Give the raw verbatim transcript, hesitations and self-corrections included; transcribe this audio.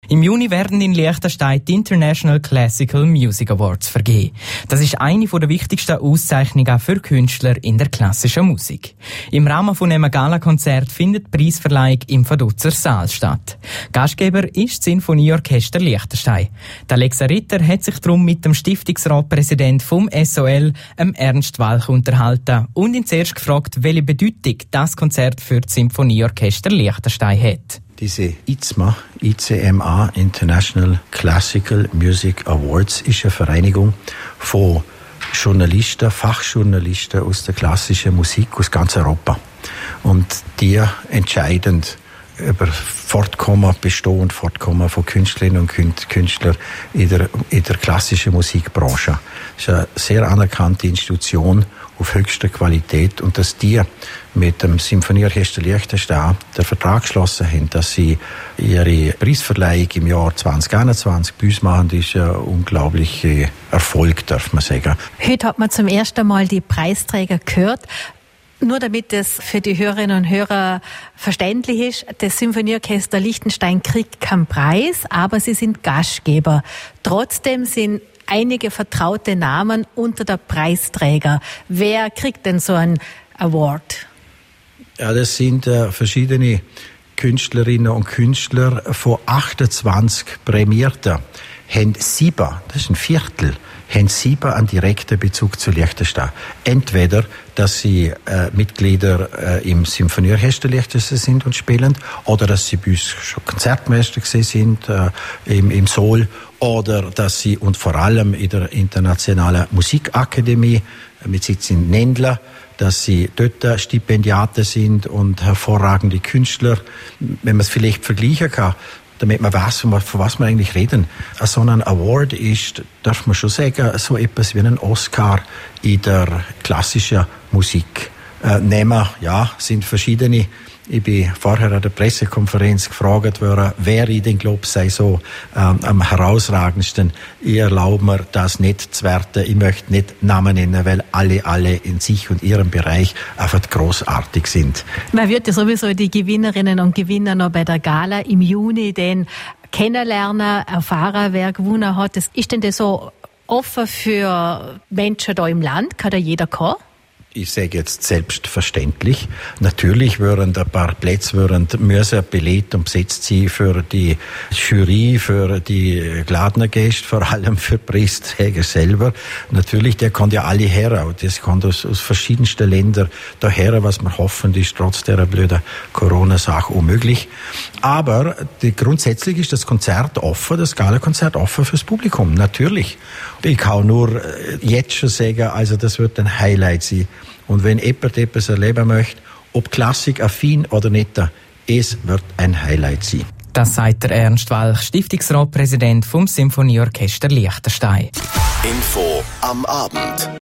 Im Juni werden in Liechtenstein die International Classical Music Awards vergeben. Das ist eine der wichtigsten Auszeichnungen für Künstler in der klassischen Musik. Im Rahmen von einem Gala-Konzert findet die Preisverleihung im Vaduz-er Saal statt. Gastgeber ist das Sinfonieorchester Liechtenstein. Die Alexa Ritter hat sich darum mit dem Stiftungsratpräsident vom S O L, dem Ernst Walch, unterhalten und ihn zuerst gefragt, welche Bedeutung das Konzert für das Sinfonieorchester Liechtenstein hat. Diese I Z M A, I C M A, International Classical Music Awards, ist eine Vereinigung von Journalisten, Fachjournalisten aus der klassischen Musik aus ganz Europa. Und die entscheiden über Fortkommen, Bestehen und Fortkommen von Künstlerinnen und Künstlern in der, in der klassischen Musikbranche. Das ist eine sehr anerkannte Institution auf höchster Qualität, und dass die mit dem Sinfonieorchester Liechtenstein den Vertrag geschlossen haben, dass sie ihre Preisverleihung im Jahr zwanzig einundzwanzig bei uns machen, ist ein unglaublicher Erfolg, darf man sagen. Heute hat man zum ersten Mal die Preisträger gehört. Nur damit es für die Hörerinnen und Hörer verständlich ist, das Sinfonieorchester Liechtenstein kriegt keinen Preis, aber sie sind Gastgeber. Trotzdem sind einige vertraute Namen unter der Preisträger. Wer kriegt denn so einen Award? Ja, das sind äh, verschiedene Künstlerinnen und Künstler. Von achtundzwanzig Prämierten haben sieben, das ist ein Viertel, haben sieben einen direkten Bezug zu Liechtenstein. Entweder, dass sie äh, Mitglieder äh, im Sinfonieorchester Liechtenstein sind und spielen, oder dass sie bei uns schon Konzertmeister gewesen sind äh, im, im Sol, oder dass sie, und vor allem in der Internationalen Musikakademie äh, mit Sitz in Nendla, dass sie dort Stipendiaten sind und hervorragende Künstler. Wenn man es vielleicht vergleichen kann, damit man weiß, von was wir eigentlich reden. So ein Award ist, darf man schon sagen, so etwas wie ein Oscar in der klassischen Musik. Äh, nehmen, ja, sind verschiedene. Ich bin vorher an der Pressekonferenz gefragt worden, wer ich denn glaube, sei so ähm, am herausragendsten. Ich erlaube mir, das nicht zu werten. Ich möchte nicht Namen nennen, weil alle, alle in sich und ihrem Bereich einfach großartig sind. Man wird ja sowieso die Gewinnerinnen und Gewinner noch bei der Gala im Juni den kennenlernen, erfahren, wer gewonnen hat. Ist denn das so offen für Menschen da im Land? Kann da jeder kommen? Ich sage jetzt selbstverständlich. Natürlich würden ein paar Plätze würden müssen belegt und besetzt sein für die Jury, für die geladenen Gäste, vor allem für Preisträger selber. Natürlich, der kommt ja alle her. Das kommt aus, aus verschiedensten Ländern daher, was wir hoffen, ist trotz der blöden Corona-Sache unmöglich. Aber die, grundsätzlich ist das Konzert offen, das Gala-Konzert offen fürs Publikum. Natürlich. Ich kann nur jetzt schon sagen, also das wird ein Highlight sein. Und wenn jemand etwas erleben möchte, ob klassikaffin oder nicht, es wird ein Highlight sein. Das sagt der Ernst Walch, Stiftungsratpräsident vom Sinfonieorchester Liechtenstein. Info am Abend.